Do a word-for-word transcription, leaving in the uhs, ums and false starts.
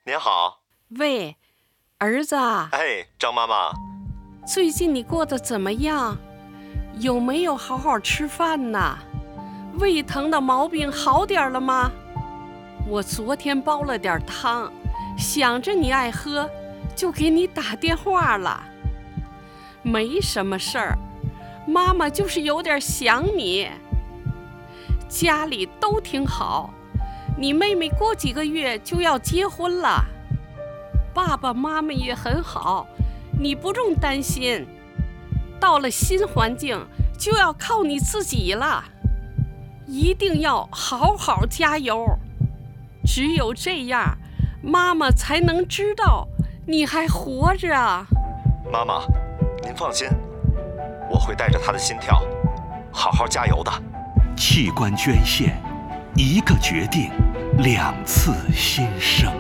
您好。 喂，儿子。 哎，张妈妈。 最近你过得怎么样？有没有好好吃饭呢？胃疼的毛病好点了吗？我昨天煲了点汤，想着你爱喝，就给你打电话了。没什么事儿，妈妈就是有点想你。家里都挺好，你妹妹过几个月就要结婚了，爸爸妈妈也很好，你不用担心。到了新环境就要靠你自己了，一定要好好加油，只有这样妈妈才能知道你还活着啊。 妈妈，您放心，我会带着她的心跳好好加油的。 器官捐献，一个决定，两次新生。